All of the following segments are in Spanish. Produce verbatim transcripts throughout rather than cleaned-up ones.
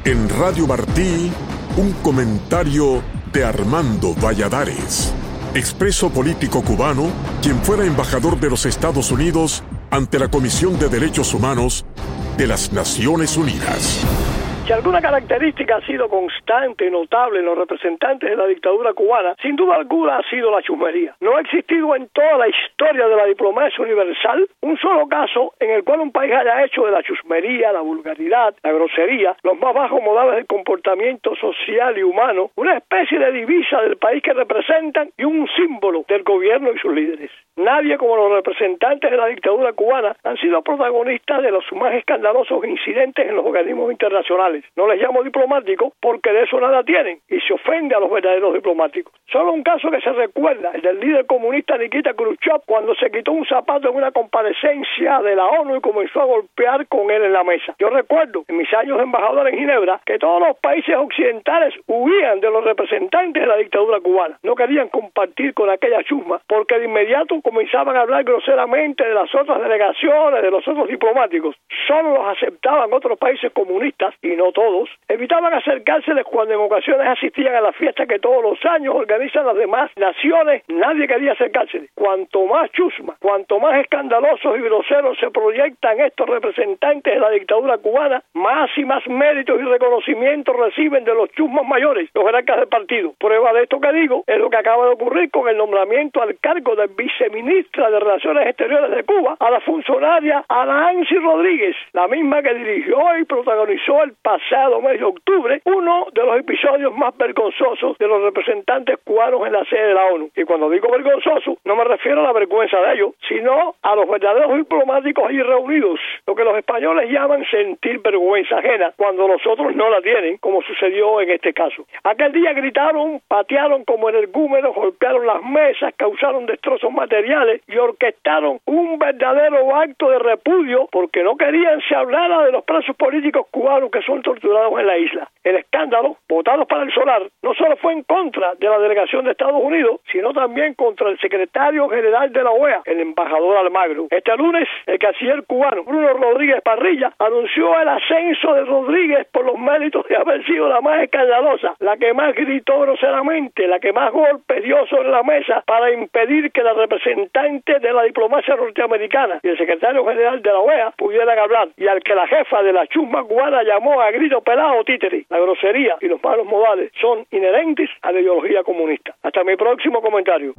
En Radio Martí, un comentario de Armando Valladares, expreso político cubano, quien fuera embajador de los Estados Unidos ante la Comisión de Derechos Humanos de las Naciones Unidas. Si alguna característica ha sido constante y notable en los representantes de la dictadura cubana, sin duda alguna ha sido la chusmería. No ha existido en toda la historia de la diplomacia universal un solo caso en el cual un país haya hecho de la chusmería, la vulgaridad, la grosería, los más bajos modales del comportamiento social y humano, una especie de divisa del país que representan y un símbolo del gobierno y sus líderes. Nadie como los representantes de la dictadura cubana han sido protagonistas de los más escandalosos incidentes en los organismos internacionales. No les llamo diplomáticos porque de eso nada tienen y se ofende a los verdaderos diplomáticos. Solo un caso que se recuerda, el del líder comunista Nikita Khrushchev, cuando se quitó un zapato en una comparecencia de la ONU y comenzó a golpear con él en la mesa. Yo recuerdo en mis años de embajador en Ginebra que todos los países occidentales huían de los representantes de la dictadura cubana. No querían compartir con aquella chusma porque de inmediato comenzaban a hablar groseramente de las otras delegaciones, de los otros diplomáticos. Solo los aceptaban otros países comunistas y no todos. Evitaban acercárseles cuando en ocasiones asistían a la fiesta que todos los años organizan las demás naciones. Nadie quería acercárseles. Cuanto más chusma, cuanto más escandalosos y groseros se proyectan estos representantes de la dictadura cubana, más y más méritos y reconocimientos reciben de los chusmas mayores, los jerarcas del partido. Prueba de esto que digo es lo que acaba de ocurrir con el nombramiento al cargo del viceministra de Relaciones Exteriores de Cuba a la funcionaria Nancy Rodríguez, la misma que dirigió y protagonizó el pasado mes de octubre uno de los episodios más vergonzosos de los representantes cubanos en la sede de la ONU. Y cuando digo vergonzoso, no me refiero a la vergüenza de ellos, sino a los verdaderos diplomáticos allí reunidos, lo que los españoles llaman sentir vergüenza ajena, cuando los otros no la tienen, como sucedió en este caso. Aquel día gritaron, patearon como energúmenos, golpearon las mesas, causaron destrozos materiales y orquestaron un verdadero acto de repudio porque no querían se hablara de los presos políticos cubanos que son torturados en la isla. El escándalo, votados para el solar, no solo fue en contra de la delegación de Estados Unidos, sino también contra el secretario general de la O E A, el embajador Almagro. Este lunes, el canciller cubano Bruno Rodríguez Parrilla anunció el ascenso de Rodríguez por los méritos de haber sido la más escandalosa, la que más gritó groseramente, la que más golpes dio sobre la mesa para impedir que la representante de la diplomacia norteamericana y el secretario general de la O E A pudieran hablar, y al que la jefa de la chusma cubana llamó a grito pelado títere. La grosería y los malos modales son inherentes a la ideología comunista. Hasta mi próximo comentario.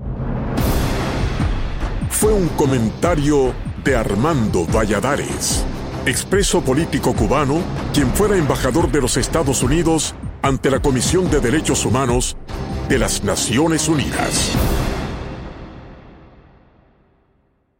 Fue un comentario de Armando Valladares, expreso político cubano, quien fuera embajador de los Estados Unidos ante la Comisión de Derechos Humanos de las Naciones Unidas.